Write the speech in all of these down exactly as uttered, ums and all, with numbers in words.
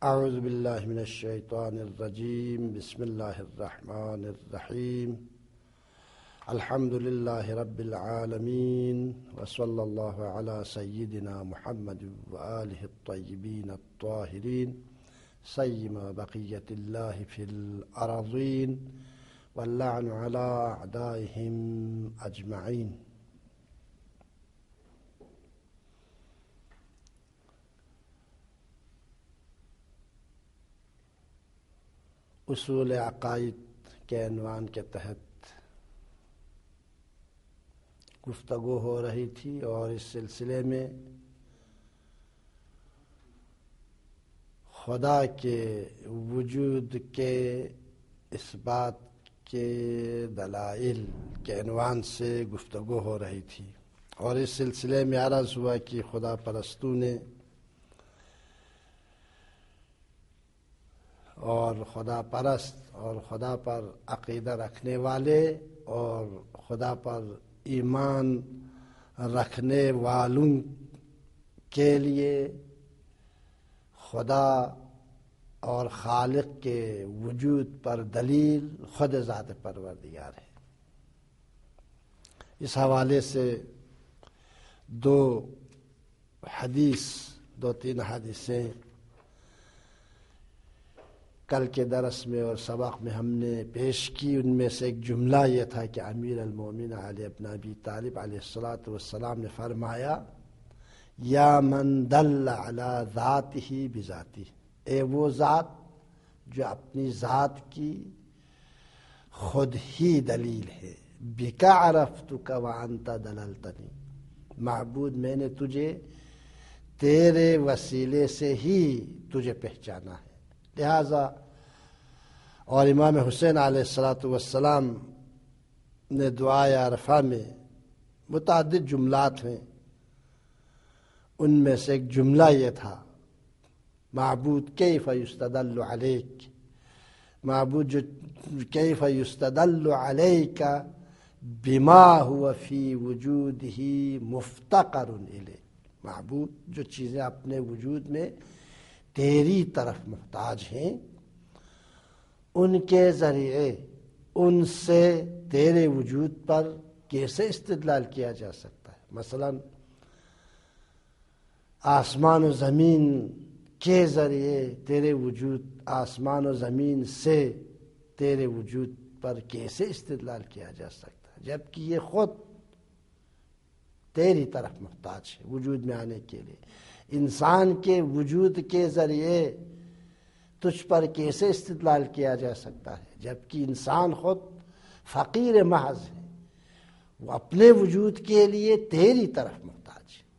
اعوذ باللہ من الشیطان الرجیم بسم اللہ الرحمن الرحیم الحمد للہ رب العالمین وصلی اللہ علی سیدنا محمد وآلہ الطیبین الطاہرین سیما بقیت اللہ فی الارضین واللعن علی اعدائہم اجمعین۔ اصول عقائد کے عنوان کے تحت گفتگو ہو رہی تھی اور اس سلسلے میں خدا کے وجود کے اس بات کے دلائل کے عنوان سے گفتگو ہو رہی تھی، اور اس سلسلے میں عرض ہوا کہ خدا پرستوں نے اور خدا پرست اور خدا پر عقیدہ رکھنے والے اور خدا پر ایمان رکھنے والوں کے لیے خدا اور خالق کے وجود پر دلیل خود ذات پروردگار ہے۔ اس حوالے سے دو حدیث دو تین حدیثیں کل کے درس میں اور سبق میں ہم نے پیش کی۔ ان میں سے ایک جملہ یہ تھا کہ امیر المومنین علی ابن ابی طالب علیہ الصلاۃ والسلام نے فرمایا، یا من دل علی ذاتہ بذاتہ، اے وہ ذات جو اپنی ذات کی خود ہی دلیل ہے، بک عرفتک وانت دللتنی، معبود میں نے تجھے تیرے وسیلے سے ہی تجھے پہچانا ہے۔ لہذا اور امام حسین علیہ الصلاۃ والسلام نے دعائے عرفہ میں متعدد جملات ہیں، ان میں سے ایک جملہ یہ تھا، معبود کیف یستدل علیک، معبود جو کیف یستدل علیک بما هو فی وجودہ مفتقر الیہ، معبود جو چیزیں اپنے وجود میں تیری طرف محتاج ہیں، ان کے ذریعے ان سے تیرے وجود پر کیسے استدلال کیا جا سکتا ہے؟ مثلا آسمان و زمین کے ذریعے تیرے وجود، آسمان و زمین سے تیرے وجود پر کیسے استدلال کیا جا سکتا ہے، جبکہ یہ خود تیری طرف محتاج ہے وجود میں آنے کے لیے۔ انسان کے وجود کے ذریعے تجھ پر کیسے استدلال کیا جا سکتا ہے، جبکہ انسان خود فقیر محض ہے، وہ اپنے وجود کے لیے تیری طرف محتاج ہے۔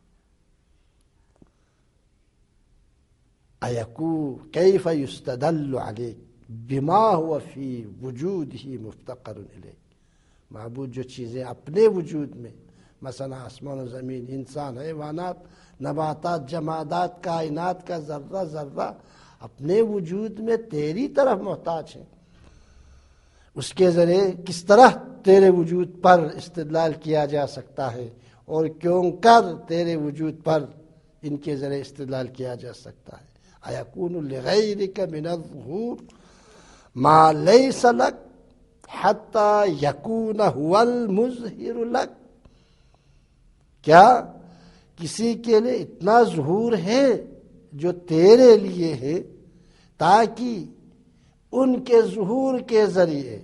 ایکو کیف یستدل علیک بما هو فی وجودہ مفتقر الیک، معبود جو چیزیں اپنے وجود میں، مثلا آسمان و زمین، انسان، حیوانات، نباتات، جمادات، کائنات کا ذرہ ذرہ اپنے وجود میں تیری طرف محتاج ہے، اس کے ذریعے کس طرح تیرے وجود پر استدلال کیا جا سکتا ہے، اور کیوں کر تیرے وجود پر ان کے ذریعے استدلال کیا جا سکتا ہے۔ ایکون لغیرک من الظہور ما لیس لک حتی یکون هو المظہر لک، کیا کسی کے لیے اتنا ظہور ہے جو تیرے لیے ہے، تاکہ ان کے ظہور کے ذریعے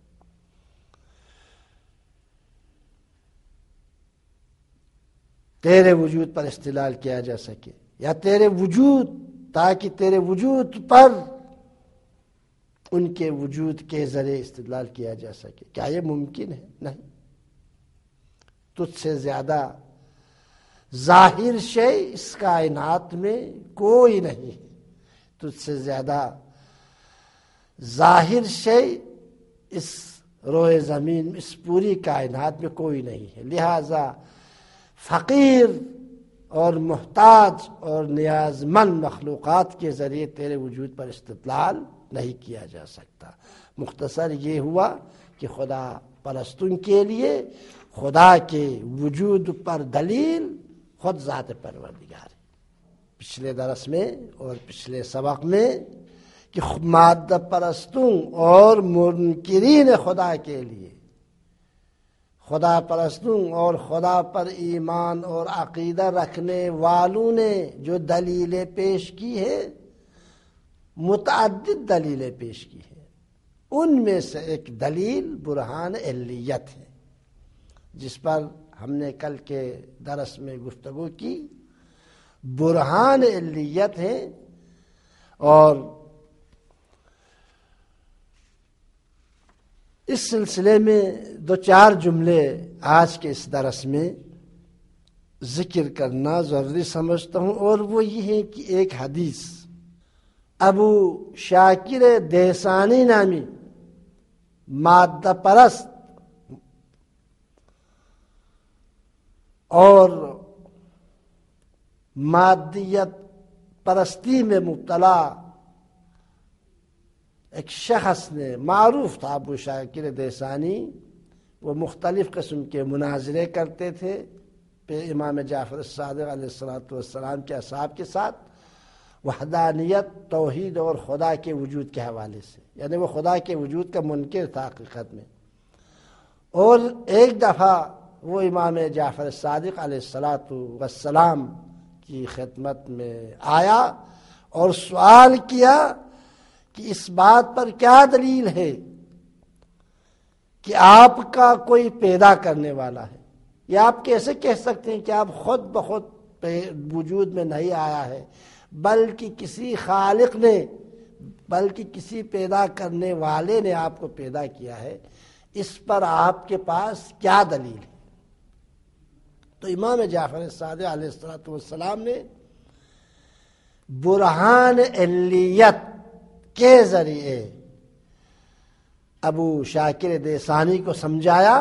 تیرے وجود پر استدلال کیا جا سکے، یا تیرے وجود، تاکہ تیرے وجود پر ان کے وجود کے ذریعے استدلال کیا جا سکے۔ کیا یہ ممکن ہے؟ نہیں۔ تجھ سے زیادہ ظاہر شے اس کائنات میں کوئی نہیں، تجھ سے زیادہ ظاہر شے اس روئے زمین، اس پوری کائنات میں کوئی نہیں ہے۔ لہذا فقیر اور محتاج اور نیاز مند مخلوقات کے ذریعے تیرے وجود پر استدلال نہیں کیا جا سکتا۔ مختصر یہ ہوا کہ خدا پرستوں کے لیے خدا کے وجود پر دلیل خود ذات پروردگار ہے۔ پچھلے درس میں اور پچھلے سبق میں کہ مادہ پرستوں اور منکرین خدا کے لیے، خدا پرستوں اور خدا پر ایمان اور عقیدہ رکھنے والوں نے جو دلیلیں پیش کی ہے، متعدد دلیلیں پیش کی ہیں، ان میں سے ایک دلیل برہان علیت ہے، جس پر ہم نے کل کے درس میں گفتگو کی۔ برہان علیت ہے، اور اس سلسلے میں دو چار جملے آج کے اس درس میں ذکر کرنا ضروری سمجھتا ہوں، اور وہ یہ ہے کہ ایک حدیث ابو شاکر دیسانی نامی مادہ پرست اور مادیت پرستی میں مبتلا ایک شخص نے، معروف تھا ابو شاکر دیسانی، وہ مختلف قسم کے مناظرے کرتے تھے امام جعفر الصادق علیہ الصلوۃ والسلام کے اصحاب کے ساتھ، وحدانیت، توحید اور خدا کے وجود کے حوالے سے، یعنی وہ خدا کے وجود کا منکر تھا حقیقت میں۔ اور ایک دفعہ وہ امام جعفر الصادق علیہ الصلوۃ والسلام کی خدمت میں آیا اور سوال کیا کہ اس بات پر کیا دلیل ہے کہ آپ کا کوئی پیدا کرنے والا ہے، یا آپ کیسے کہہ سکتے ہیں کہ آپ خود بخود وجود میں نہیں آیا ہے، بلکہ کسی خالق نے، بلکہ کسی پیدا کرنے والے نے آپ کو پیدا کیا ہے، اس پر آپ کے پاس کیا دلیل ہے؟ تو امام جعفر صادق علیہ الصلوۃ والسلام نے برہان علیت کے ذریعے ابو شاکر دیسانی کو سمجھایا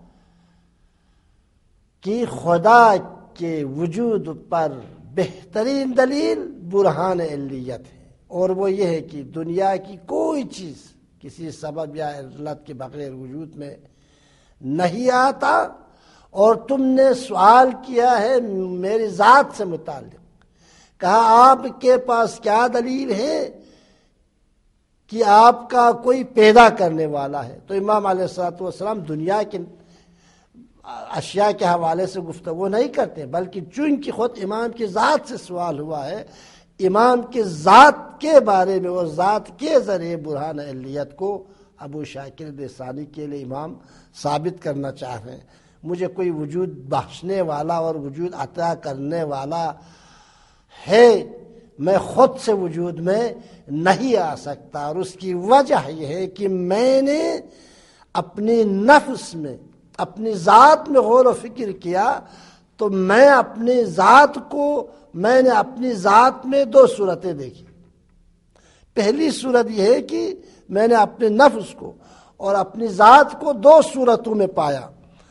کہ خدا کے وجود پر بہترین دلیل برہان علیت ہے، اور وہ یہ ہے کہ دنیا کی کوئی چیز کسی سبب یا علت کے بغیر وجود میں نہیں آتا، اور تم نے سوال کیا ہے میری ذات سے متعلق، کہا آپ کے پاس کیا دلیل ہے کہ آپ کا کوئی پیدا کرنے والا ہے؟ تو امام علیہ الصلوۃ والسلام دنیا کے اشیاء کے حوالے سے گفتگو نہیں کرتے، بلکہ چونکہ خود امام کی ذات سے سوال ہوا ہے، امام کی ذات کے بارے میں اور ذات کے ذریعے برہان علیت کو ابو شاکر دیسانی کے لیے امام ثابت کرنا چاہ رہے ہیں۔ مجھے کوئی وجود بخشنے والا اور وجود عطا کرنے والا ہے، میں خود سے وجود میں نہیں آ سکتا، اور اس کی وجہ یہ ہے کہ میں نے اپنی نفس میں، اپنی ذات میں غور و فکر کیا، تو میں اپنی ذات کو، میں نے اپنی ذات میں دو صورتیں دیکھی۔ پہلی صورت یہ ہے کہ میں نے اپنے نفس کو اور اپنی ذات کو دو صورتوں میں پایا۔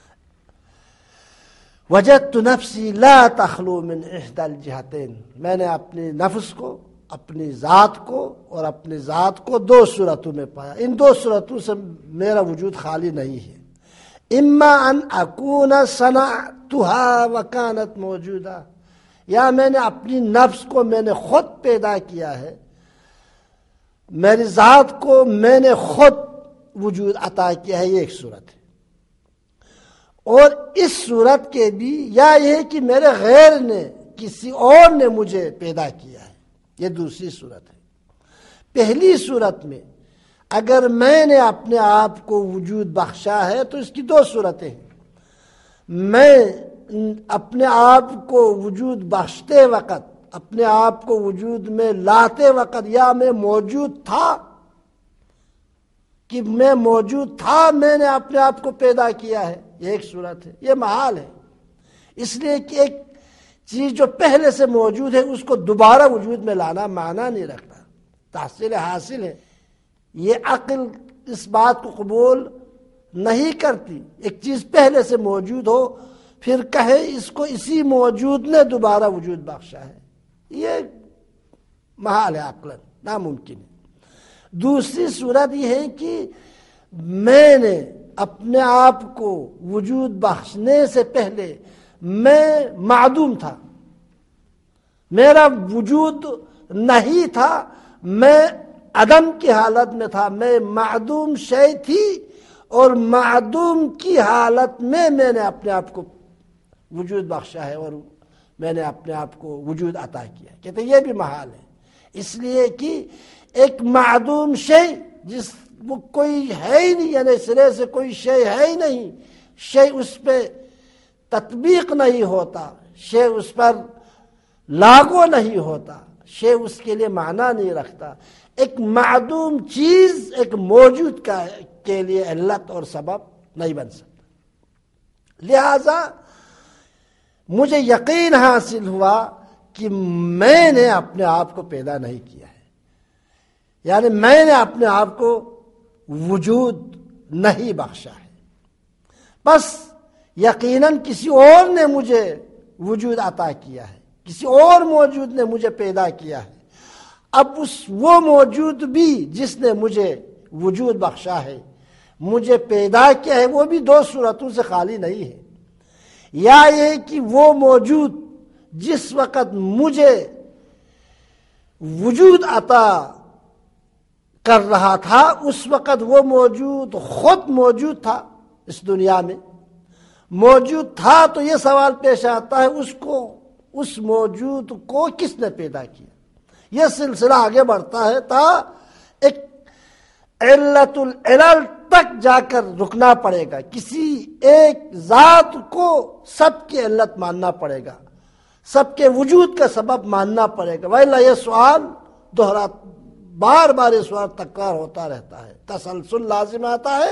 وجدت نفسی لا تخلو من احدى الجہتین، میں نے اپنی نفس کو، اپنی ذات کو اور اپنی ذات کو دو صورتوں میں پایا، ان دو صورتوں سے میرا وجود خالی نہیں ہے۔ اما ان اکون صنعتها وکانت موجودہ، یا میں نے اپنی نفس کو میں نے خود پیدا کیا ہے، میری ذات کو میں نے خود وجود عطا کیا ہے، یہ ایک صورت ہے۔ اور اس صورت کے بھی یا یہ کہ میرے غیر نے، کسی اور نے مجھے پیدا کیا ہے، یہ دوسری صورت ہے۔ پہلی صورت میں اگر میں نے اپنے آپ کو وجود بخشا ہے تو اس کی دو صورتیں ہیں، میں اپنے آپ کو وجود بخشتے وقت، اپنے آپ کو وجود میں لاتے وقت، یا میں موجود تھا کہ میں موجود تھا، میں نے اپنے آپ کو پیدا کیا ہے، یہ ایک صورت ہے، یہ محال ہے، اس لیے کہ ایک چیز جو پہلے سے موجود ہے اس کو دوبارہ وجود میں لانا معنی نہیں رکھتا، تحصیل حاصل ہے، یہ عقل اس بات کو قبول نہیں کرتی۔ ایک چیز پہلے سے موجود ہو پھر کہے اس کو اسی موجود نے دوبارہ وجود بخشا ہے، یہ محال ہے، عقلاً ناممکن ہے۔ دوسری صورت یہ ہے کہ میں نے اپنے آپ کو وجود بخشنے سے پہلے میں معدوم تھا، میرا وجود نہیں تھا، میں عدم کی حالت میں تھا، میں معدوم شے تھی اور معدوم کی حالت میں میں نے اپنے آپ کو وجود بخشا ہے اور میں نے اپنے آپ کو وجود عطا کیا. کہتے یہ بھی محال ہے، اس لیے کہ ایک معدوم شے جس وہ کوئی ہے ہی نہیں، یعنی سرے سے کوئی شے ہے ہی نہیں، شے اس پہ تطبیق نہیں ہوتا، شے اس پر لاگو نہیں ہوتا، شے اس کے لیے معنی نہیں رکھتا. ایک معدوم چیز ایک موجود کا کے لیے علت اور سبب نہیں بن سکتا. لہذا مجھے یقین حاصل ہوا کہ میں نے اپنے آپ کو پیدا نہیں کیا ہے، یعنی میں نے اپنے آپ کو وجود نہیں بخشا ہے، بس یقیناً کسی اور نے مجھے وجود عطا کیا ہے، کسی اور موجود نے مجھے پیدا کیا ہے. اب اس وہ موجود بھی جس نے مجھے وجود بخشا ہے، مجھے پیدا کیا ہے، وہ بھی دو صورتوں سے خالی نہیں ہے. یا یہ کہ وہ موجود جس وقت مجھے وجود عطا کر رہا تھا اس وقت وہ موجود خود موجود تھا، اس دنیا میں موجود تھا. تو یہ سوال پیش آتا ہے اس کو اس موجود کو کس نے پیدا کیا؟ یہ سلسلہ آگے بڑھتا ہے تا ایک علت العلل تک جا کر رکنا پڑے گا. کسی ایک ذات کو سب کی علت ماننا پڑے گا، سب کے وجود کا سبب ماننا پڑے گا، وَإِلَّا یہ سوال دوہرا بار بار یہ سوال تکرار ہوتا رہتا ہے، تسلسل لازم آتا ہے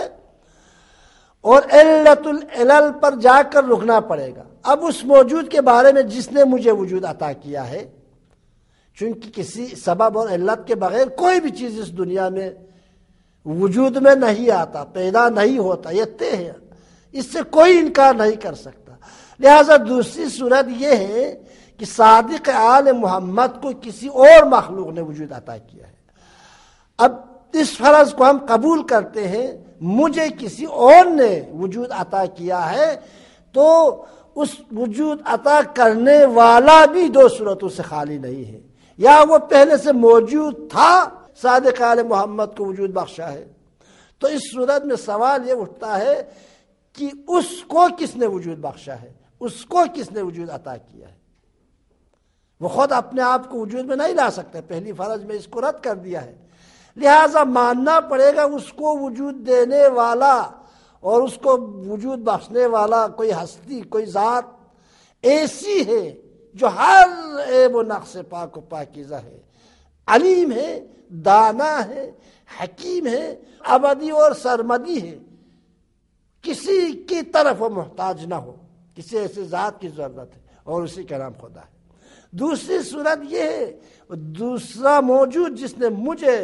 اور علت العلل پر جا کر رکنا پڑے گا. اب اس موجود کے بارے میں جس نے مجھے وجود عطا کیا ہے، چونکہ کسی سبب اور علت کے بغیر کوئی بھی چیز اس دنیا میں وجود میں نہیں آتا، پیدا نہیں ہوتا، یہ طے ہے، اس سے کوئی انکار نہیں کر سکتا. لہذا دوسری صورت یہ ہے کہ صادق آل محمد کو کسی اور مخلوق نے وجود عطا کیا ہے. اب اس فرض کو ہم قبول کرتے ہیں مجھے کسی اور نے وجود عطا کیا ہے، تو اس وجود عطا کرنے والا بھی دو صورتوں سے خالی نہیں ہے. یا وہ پہلے سے موجود تھا، صادق آل محمد کو وجود بخشا ہے، تو اس صورت میں سوال یہ اٹھتا ہے کہ اس کو کس نے وجود بخشا ہے، اس کو کس نے وجود عطا کیا ہے؟ وہ خود اپنے آپ کو وجود میں نہیں لا سکتے، پہلی فرض میں اس کو رد کر دیا ہے. لہذا ماننا پڑے گا اس کو وجود دینے والا اور اس کو وجود بخشنے والا کوئی ہستی، کوئی ذات ایسی ہے جو ہر عیب و نقص پاک و پاکیزہ ہے، علیم ہے، دانا ہے، حکیم ہے، ابدی اور سرمدی ہے، کسی کی طرف وہ محتاج نہ ہو، کسی ایسے ذات کی ضرورت ہے اور اسی کا نام خدا ہے. دوسری صورت یہ ہے دوسرا موجود جس نے مجھے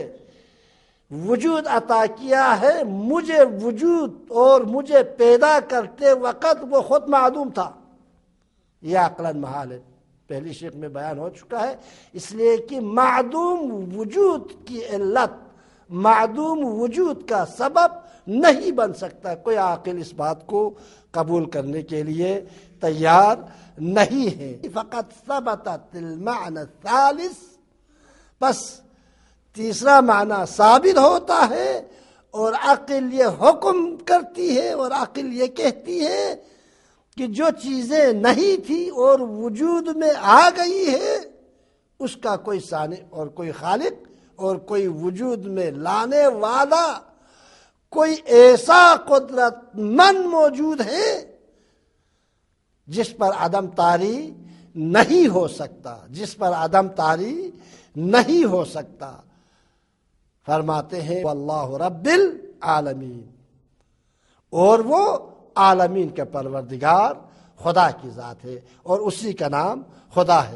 وجود عطا کیا ہے، مجھے وجود اور مجھے پیدا کرتے وقت وہ خود معدوم تھا. یہ عقلاً محال ہے، پہلی شیخ میں بیان ہو چکا ہے. اس لیے کہ معدوم وجود کی علت معدوم وجود کا سبب نہیں بن سکتا. کوئی عاقل اس بات کو قبول کرنے کے لیے تیار نہیں ہے. فقط ثبتت المعنى الثالث، بس تیسرا معنی ثابت ہوتا ہے اور عقل یہ حکم کرتی ہے اور عقل یہ کہتی ہے کہ جو چیزیں نہیں تھی اور وجود میں آ گئی ہے اس کا کوئی ثانی اور کوئی خالق اور کوئی وجود میں لانے والا کوئی ایسا قدرت مند موجود ہے جس پر عدم طاری نہیں ہو سکتا، جس پر عدم طاری نہیں ہو سکتا. فرماتے ہیں واللہ رب العالمین، اور وہ عالمین کے پروردگار خدا کی ذات ہے اور اسی کا نام خدا ہے.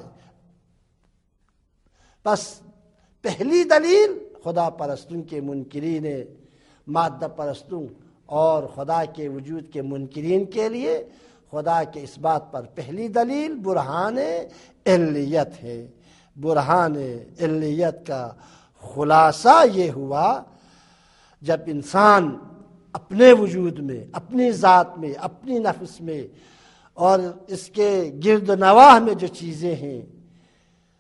بس پہلی دلیل خدا پرستوں کے منکرین مادہ پرستوں اور خدا کے وجود کے منکرین کے لیے خدا کے اس بات پر پہلی دلیل برہان علیت ہے. برہان علیت کا خلاصہ یہ ہوا جب انسان اپنے وجود میں، اپنی ذات میں، اپنی نفس میں اور اس کے گرد نواح میں جو چیزیں ہیں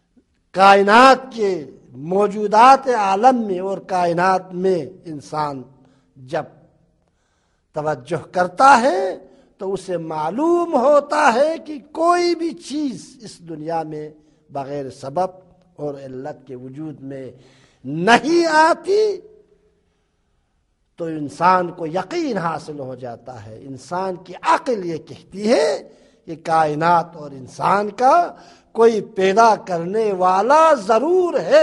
کائنات کے موجودات عالم میں اور کائنات میں انسان جب توجہ کرتا ہے تو اسے معلوم ہوتا ہے کہ کوئی بھی چیز اس دنیا میں بغیر سبب اور علت کے وجود میں نہیں آتی، تو انسان کو یقین حاصل ہو جاتا ہے، انسان کی عقل یہ کہتی ہے کہ کائنات اور انسان کا کوئی پیدا کرنے والا ضرور ہے،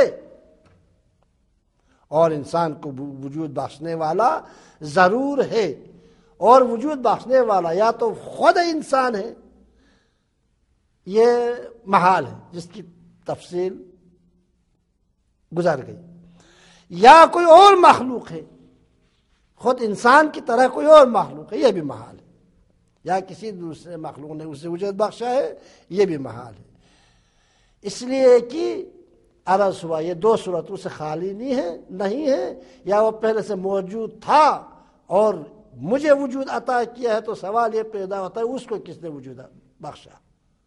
اور انسان کو وجود بخشنے والا ضرور ہے، اور وجود بخشنے والا یا تو خود انسان ہے، یہ محال ہے جس کی تفصیل گزر گئی، یا کوئی اور مخلوق ہے، خود انسان کی طرح کوئی اور مخلوق ہے، یہ بھی محال ہے، یا کسی دوسرے مخلوق نے اسے وجود بخشا ہے، یہ بھی محال ہے۔ اس لیے کہ عرض ہوا یہ دو صورتوں سے خالی نہیں ہے نہیں ہے یا وہ پہلے سے موجود تھا اور مجھے وجود عطا کیا ہے، تو سوال یہ پیدا ہوتا ہے اس کو کس نے وجود بخشا،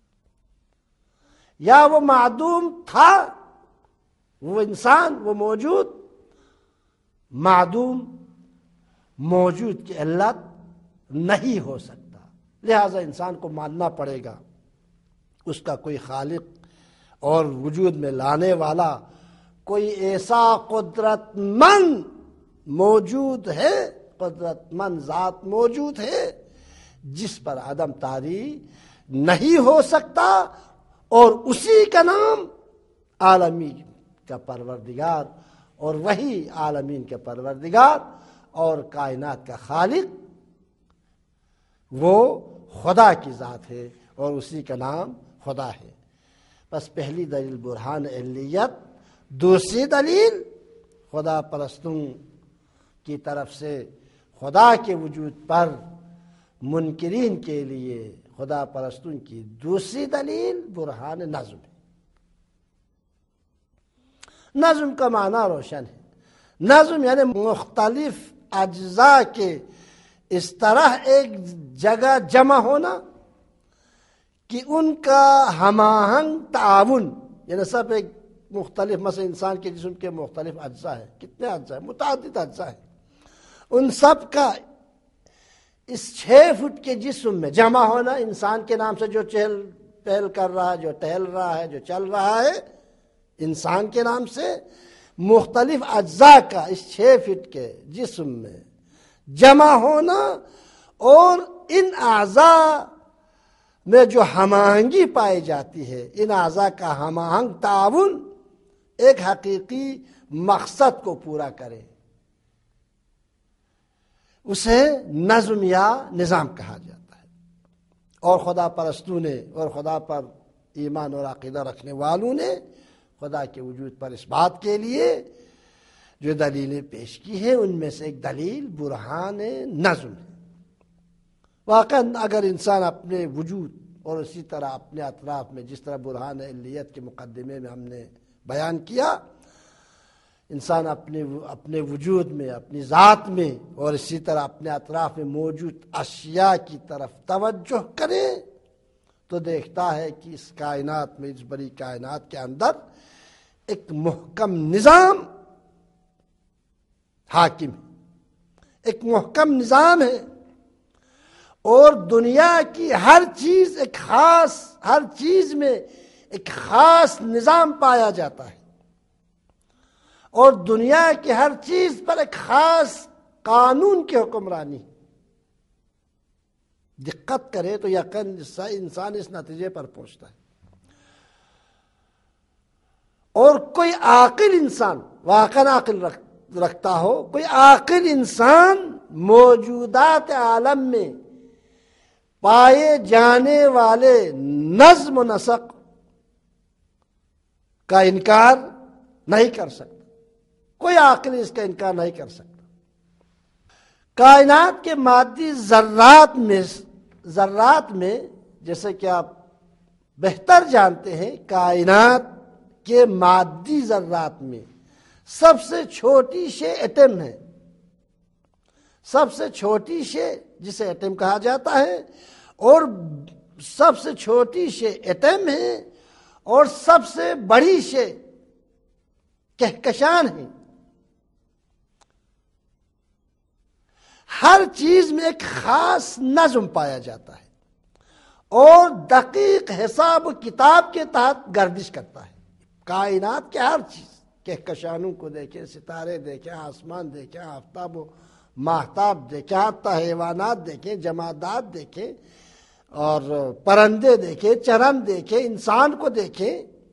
یا وہ معدوم تھا، وہ انسان وہ موجود معدوم موجود کی علت نہیں ہو سکتا، لہذا انسان کو ماننا پڑے گا اس کا کوئی خالق اور وجود میں لانے والا کوئی ایسا قدرت مند موجود ہے، قدرت مند ذات موجود ہے جس پر عدم طاری نہیں ہو سکتا، اور اسی کا نام عالمی کا پروردگار، اور وہی عالمین کا پروردگار اور کائنات کا خالق وہ خدا کی ذات ہے، اور اسی کا نام خدا ہے۔ بس پہلی دلیل برہان علیت، دوسری دلیل خدا پرستوں کی طرف سے خدا کے وجود پر منکرین کے لیے خدا پرستوں کی دوسری دلیل برہان نظم ہے۔ نظم کا معنی روشن ہے، نظم یعنی مختلف اجزاء کے اس طرح ایک جگہ جمع ہونا کہ ان کا ہم آہنگ تعاون، یعنی سب ایک مختلف، مثلا انسان کے جسم کے مختلف اجزاء ہیں، کتنے اجزاء ہیں؟ متعدد اجزاء ہیں، ان سب کا اس چھ فٹ کے جسم میں جمع ہونا، انسان کے نام سے جو چہل پہل کر رہا ہے، جو ٹہل رہا ہے، جو چل رہا ہے، انسان کے نام سے مختلف اجزاء کا اس چھ فٹ کے جسم میں جمع ہونا، اور ان اعضاء میں جو ہم آہنگی پائی جاتی ہے، ان اعضاء کا ہم آہنگ تعاون ایک حقیقی مقصد کو پورا کرے، اسے نظم یا نظام کہا جاتا ہے۔ اور خدا پرستوں نے اور خدا پر ایمان اور عقیدہ رکھنے والوں نے خدا کے وجود پر اس بات کے لیے جو دلیلیں پیش کی ہیں، ان میں سے ایک دلیل برہان نظم ہے۔ واقعا اگر انسان اپنے وجود اور اسی طرح اپنے اطراف میں، جس طرح برہان علیت کے مقدمے میں ہم نے بیان کیا، انسان اپنے اپنے وجود میں، اپنی ذات میں اور اسی طرح اپنے اطراف میں موجود اشیاء کی طرف توجہ کرے تو دیکھتا ہے کہ اس کائنات میں، اس بڑی کائنات کے اندر ایک محکم نظام حاکم ہے، ایک محکم نظام ہے، اور دنیا کی ہر چیز ایک خاص ہر چیز میں ایک خاص نظام پایا جاتا ہے، اور دنیا کی ہر چیز پر ایک خاص قانون کی حکمرانی۔ دقت کرے تو یقین انسان اس نتیجے پر پہنچتا ہے، اور کوئی عاقل انسان، واقعا عقل رکھتا ہو، کوئی عاقل انسان موجودات عالم میں پائے جانے والے نظم و نسق کا انکار نہیں کر سکتا، کوئی عاقل اس کا انکار نہیں کر سکتا۔ کائنات کے مادی ذرات میں ذرات میں جیسے کہ آپ بہتر جانتے ہیں، کائنات کے مادی ذرات میں سب سے چھوٹی شے ایٹم ہے، سب سے چھوٹی شے جسے ایٹم کہا جاتا ہے، اور سب سے چھوٹی شے ایٹم ہے، اور سب سے بڑی شے کہکشان ہے۔ ہر چیز میں ایک خاص نظم پایا جاتا ہے اور دقیق حساب و کتاب کے تحت گردش کرتا ہے۔ کائنات کے ہر چیز، کہکشانوں کو دیکھیں، ستارے دیکھیں، آسمان دیکھیں، آفتاب و ماہتاب دیکھیں، حتی حیوانات دیکھیں، جمادات دیکھیں، اور پرندے دیکھیں، چرند دیکھیں، انسان کو دیکھیں،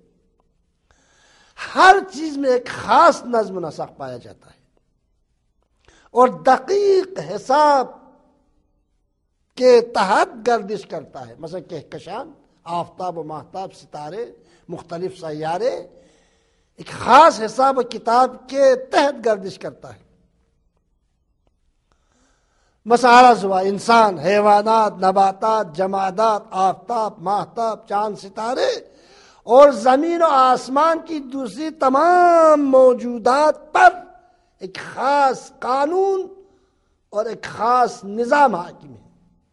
ہر چیز میں ایک خاص نظم و نسق پایا جاتا ہے اور دقیق حساب کے تحت گردش کرتا ہے۔ مثلا کہکشان، آفتاب و ماہتاب، ستارے، مختلف سیارے ایک خاص حساب و کتاب کے تحت گردش کرتا ہے۔ مثلا ہوا انسان، حیوانات، نباتات، جمادات، آفتاب، ماہتاب، چاند، ستارے اور زمین و آسمان کی دوسری تمام موجودات پر ایک خاص قانون اور ایک خاص نظام حاکم ہے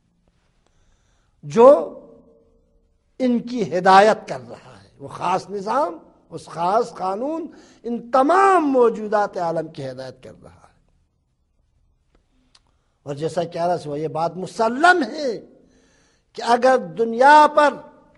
جو ان کی ہدایت کر رہا ہے۔ وہ خاص نظام، اس خاص قانون ان تمام موجودات عالم کی ہدایت کر رہا ہے۔ اور جیسا کہ عرض ہوا، یہ بات مسلم ہے کہ اگر دنیا پر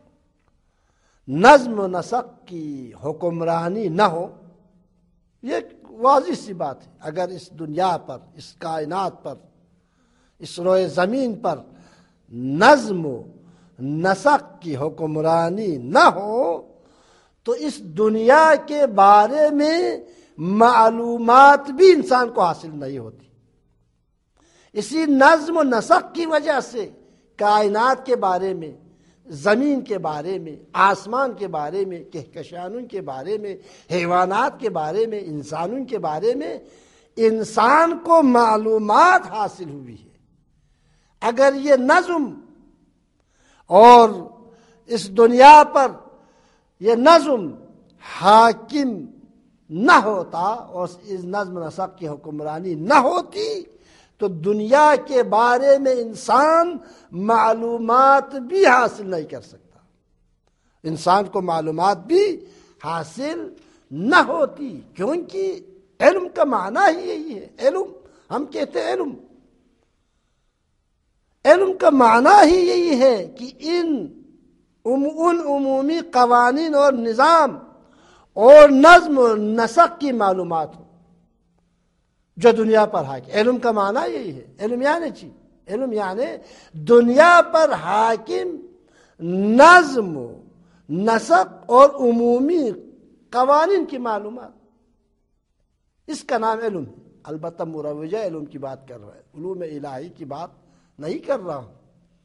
نظم و نسق کی حکمرانی نہ ہو، یہ واضح سی بات ہے، اگر اس دنیا پر، اس کائنات پر، اس روئے زمین پر نظم و نسق کی حکمرانی نہ ہو تو اس دنیا کے بارے میں معلومات بھی انسان کو حاصل نہیں ہوتی۔ اسی نظم و نسق کی وجہ سے کائنات کے بارے میں، زمین کے بارے میں، آسمان کے بارے میں، کہکشانوں کے بارے میں، حیوانات کے بارے میں، انسانوں کے بارے میں انسان کو معلومات حاصل ہوئی ہے۔ اگر یہ نظم اور اس دنیا پر یہ نظم حاکم نہ ہوتا اور اس نظم و نسق کی حکمرانی نہ ہوتی تو دنیا کے بارے میں انسان معلومات بھی حاصل نہیں کر سکتا، انسان کو معلومات بھی حاصل نہ ہوتی، کیونکہ علم کا معنی ہی یہی ہے۔ علم، ہم کہتے ہیں علم، علم کا معنی ہی یہی ہے کہ ان ان عمومی قوانین اور نظام اور نظم و نسق کی معلومات ہو جو دنیا پر حاکم۔ علم کا معنی یہی ہے۔ علم یعنی چی؟ علم یعنی دنیا پر حاکم نظم و نسق اور عمومی قوانین کی معلومات، اس کا نام علم ہے۔ البتہ مروجہ علم کی بات کر رہا ہے، علوم الہی کی بات نہیں کر رہا ہوں۔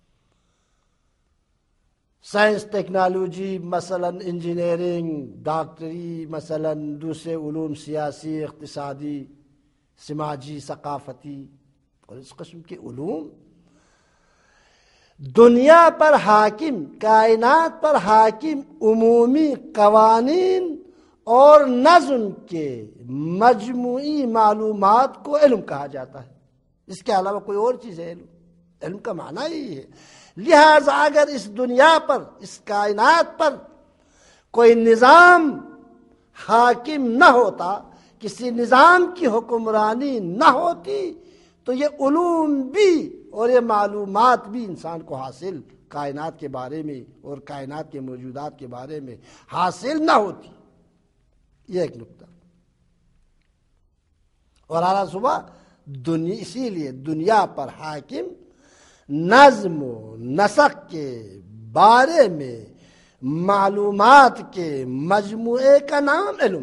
سائنس، ٹیکنالوجی، مثلا انجینئرنگ، ڈاکٹری، مثلا دوسرے علوم، سیاسی، اقتصادی، سماجی، ثقافتی اور اس قسم کے علوم دنیا پر حاکم، کائنات پر حاکم عمومی قوانین اور نظم کے مجموعی معلومات کو علم کہا جاتا ہے۔ اس کے علاوہ کوئی اور چیز ہے علم؟ علم کا معنی یہی ہے۔ لہذا اگر اس دنیا پر، اس کائنات پر کوئی نظام حاکم نہ ہوتا، کسی نظام کی حکمرانی نہ ہوتی تو یہ علوم بھی اور یہ معلومات بھی انسان کو حاصل کائنات کے بارے میں اور کائنات کے موجودات کے بارے میں حاصل نہ ہوتی۔ یہ ایک نکتہ۔ اور اعلیٰ صبح دنیا، اسی لیے دنیا پر حاکم نظم و نسق کے بارے میں معلومات کے مجموعے کا نام علم۔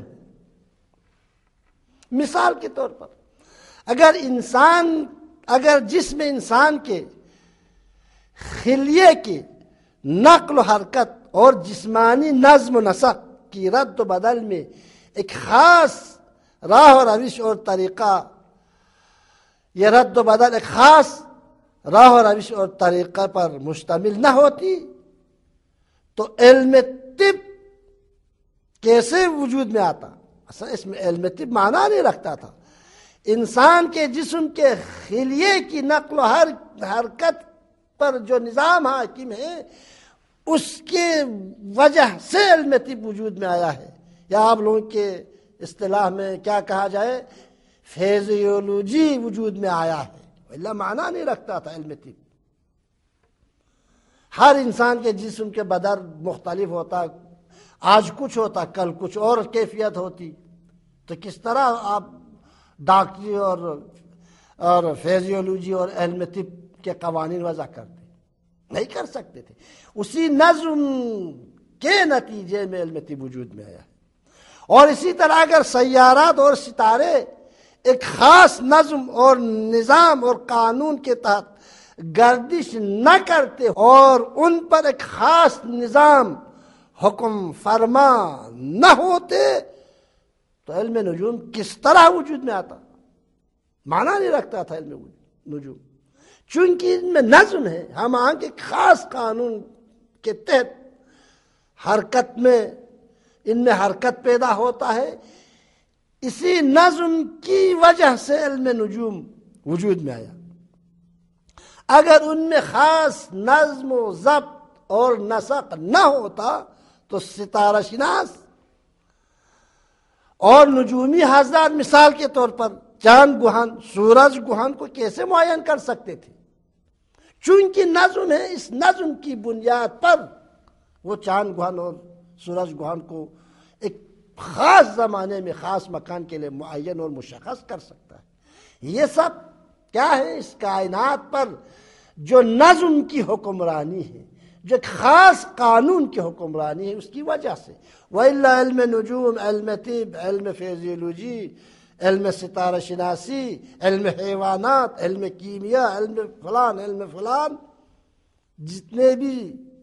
مثال کے طور پر اگر انسان اگر جسم انسان کے خلیے کی نقل و حرکت اور جسمانی نظم و نسق کی رد و بدل میں ایک خاص راہ و روش اور طریقہ یہ رد و بدل ایک خاص راہ و روش اور طریقہ پر مشتمل نہ ہوتی تو علم طب کیسے وجود میں آتا؟ اصلا اس میں علم طب معنی نہیں رکھتا تھا۔ انسان کے جسم کے خلیے کی نقل و حرکت پر جو نظام حاکم ہے اس کے وجہ سے علم طب وجود میں آیا ہے، یا آپ لوگوں کے اصطلاح میں کیا کہا جائے، فیزیولوجی وجود میں آیا ہے، اللہ معنی نہیں رکھتا تھا علم طب۔ ہر انسان کے جسم کے بدن مختلف ہوتا، آج کچھ ہوتا کل کچھ اور کیفیت ہوتی، تو کس طرح آپ ڈاکٹری اور اور فیزیولوجی اور علم طب کے قوانین وضع کرتے؟ نہیں کر سکتے تھے۔ اسی نظم کے نتیجے میں علم طب وجود میں آیا ہے۔ اور اسی طرح اگر سیارات اور ستارے ایک خاص نظم اور نظام اور قانون کے تحت گردش نہ کرتے اور ان پر ایک خاص نظام حکم فرما نہ ہوتے تو علم نجوم کس طرح وجود میں آتا؟ معنی نہیں رکھتا تھا علم نجوم، چونکہ ان میں نظم ہے، ہم آن کے خاص قانون کے تحت حرکت میں ان میں حرکت پیدا ہوتا ہے، اسی نظم کی وجہ سے علم نجوم وجود میں آیا۔ اگر ان میں خاص نظم و ضبط اور نسق نہ ہوتا تو ستارہ شناس اور نجومی حضرات مثال کے طور پر چاند گہن، سورج گہن کو کیسے معین کر سکتے تھے؟ چونکہ نظم ہے، اس نظم کی بنیاد پر وہ چاند گہن اور سورج گہن کو ایک خاص زمانے میں خاص مکان کے لیے معین اور مشخص کر سکتا ہے۔ یہ سب کیا ہے؟ اس کائنات پر جو نظم کی حکمرانی ہے، جو ایک خاص قانون کی حکمرانی ہے، اس کی وجہ سے۔ وَإِلَّا علم نجوم، علم طب، علم فیزیولوجی، علم ستارہ شناسی، علم حیوانات، علم کیمیا، علم فلان علم فلان، جتنے بھی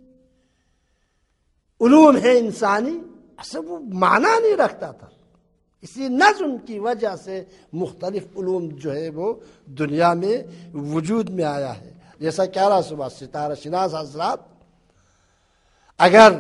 علوم ہیں انسانی، اصل وہ معنی نہیں رکھتا تھا۔ اسی نظم کی وجہ سے مختلف علوم جو ہے وہ دنیا میں وجود میں آیا ہے۔ جیسا کہہ رہا صبح ستارہ شناس حضرات، اگر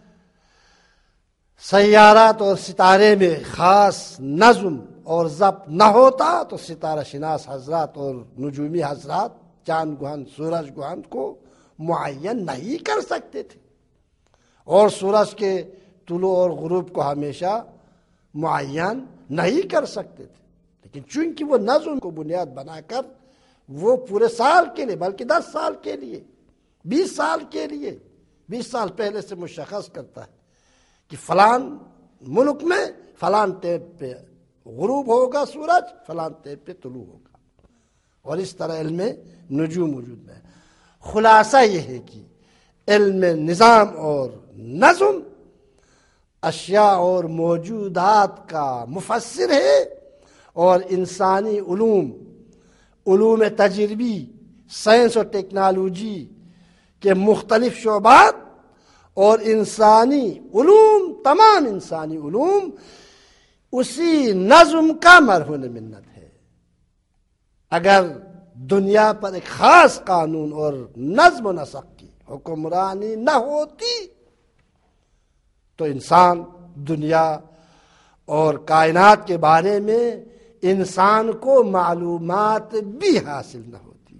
سیارات اور ستارے میں خاص نظم اور ضبط نہ ہوتا تو ستارہ شناس حضرات اور نجومی حضرات چاند گہن، سورج گہن کو معین نہیں کر سکتے تھے، اور سورج کے طلوع اور غروب کو ہمیشہ معین نہیں کر سکتے تھے۔ لیکن چونکہ وہ نظم کو بنیاد بنا کر وہ پورے سال کے لیے، بلکہ دس سال کے لیے، بیس سال کے لیے، بیس سال پہلے سے مشخص کرتا ہے کہ فلان ملک میں فلان ٹیپ پہ غروب ہوگا سورج، فلان ٹیپ پہ طلوع ہوگا، اور اس طرح علم نجوم وجود میں ہے۔ خلاصہ یہ ہے کہ علم نظام اور نظم اشیاء اور موجودات کا مفسر ہے، اور انسانی علوم، علوم تجربی، سائنس اور ٹیکنالوجی کے مختلف شعبات اور انسانی علوم، تمام انسانی علوم اسی نظم کا مرہون منت ہے۔ اگر دنیا پر ایک خاص قانون اور نظم و نسق کی حکمرانی نہ ہوتی تو انسان، دنیا اور کائنات کے بارے میں انسان کو معلومات بھی حاصل نہ ہوتی۔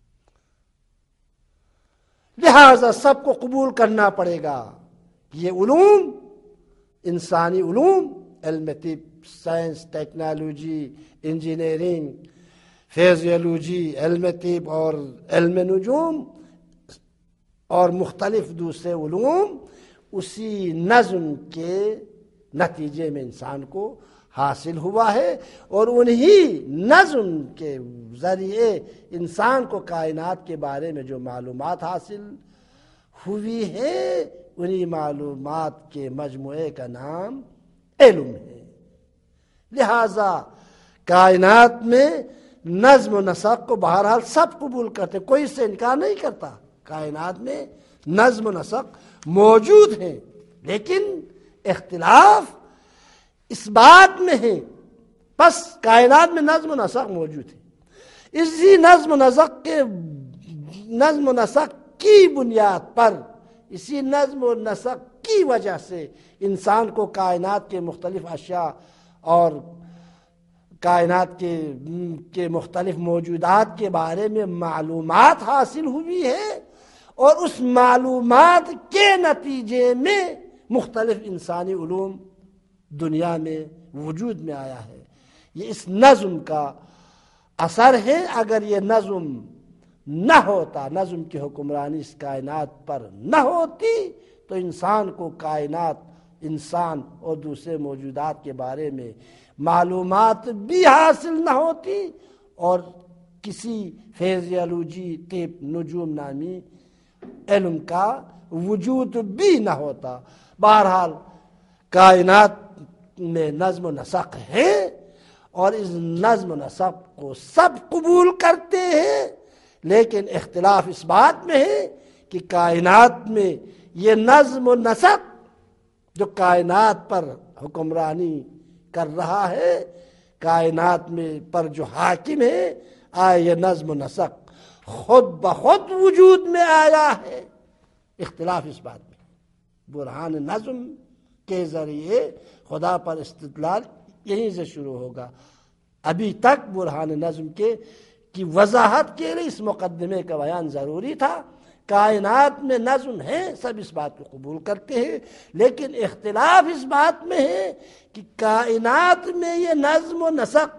لہذا سب کو قبول کرنا پڑے گا کہ یہ علوم، انسانی علوم، علم طب، سائنس، ٹیکنالوجی، انجینئرنگ، فیزیولوجی، علم طب اور علم نجوم اور مختلف دوسرے علوم اسی نظم کے نتیجے میں انسان کو حاصل ہوا ہے، اور انہی نظم کے ذریعے انسان کو کائنات کے بارے میں جو معلومات حاصل ہوئی ہے، انہی معلومات کے مجموعے کا نام علم ہے۔ لہذا کائنات میں نظم و نسق کو بہرحال سب قبول کرتے، کوئی اس سے انکار نہیں کرتا۔ کائنات میں نظم و نسق موجود ہیں، لیکن اختلاف اس بات میں ہے، بس کائنات میں نظم و نسق موجود ہے۔ اسی نظم و نسق کے نظم و نسق کی بنیاد پر، اسی نظم و نسق کی وجہ سے انسان کو کائنات کے مختلف اشیاء اور کائنات کے کے مختلف موجودات کے بارے میں معلومات حاصل ہوئی ہے، اور اس معلومات کے نتیجے میں مختلف انسانی علوم دنیا میں وجود میں آیا ہے۔ یہ اس نظم کا اثر ہے۔ اگر یہ نظم نہ ہوتا، نظم کی حکمرانی اس کائنات پر نہ ہوتی، تو انسان کو کائنات، انسان اور دوسرے موجودات کے بارے میں معلومات بھی حاصل نہ ہوتی اور کسی فیزیالوجی، طب، نجوم نامی علم کا وجود بھی نہ ہوتا۔ بہرحال کائنات میں نظم و نسق ہے اور اس نظم و نسق کو سب قبول کرتے ہیں، لیکن اختلاف اس بات میں ہے کہ کائنات میں یہ نظم و نسق جو کائنات پر حکمرانی کر رہا ہے، کائنات میں پر جو حاکم ہے، آیا یہ نظم و نسق خود بخود وجود میں آیا ہے؟ اختلاف اس بات میں۔ برہان نظم کے ذریعے خدا پر استدلال یہیں سے شروع ہوگا۔ ابھی تک برہان نظم کے کی وضاحت کے لیے اس مقدمے کا بیان ضروری تھا۔ کائنات میں نظم ہے، سب اس بات کو قبول کرتے ہیں، لیکن اختلاف اس بات میں ہے کہ کائنات میں یہ نظم و نسق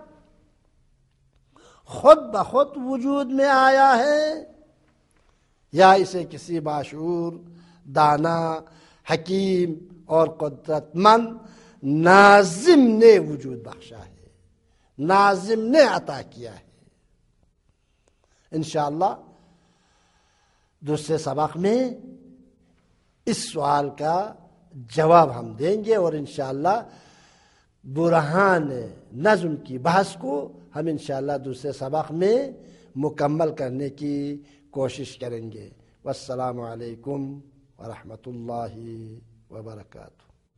خود بخود وجود میں آیا ہے یا اسے کسی باشعور، دانا، حکیم اور قدرت مند ناظم نے وجود بخشا ہے، ناظم نے عطا کیا ہے۔ انشاءاللہ دوسرے سبق میں اس سوال کا جواب ہم دیں گے اور انشاءاللہ برہان نظم کی بحث کو ہم انشاءاللہ دوسرے سبق میں مکمل کرنے کی کوشش کریں گے۔ والسلام علیکم ورحمۃ اللہ وبرکاتہ۔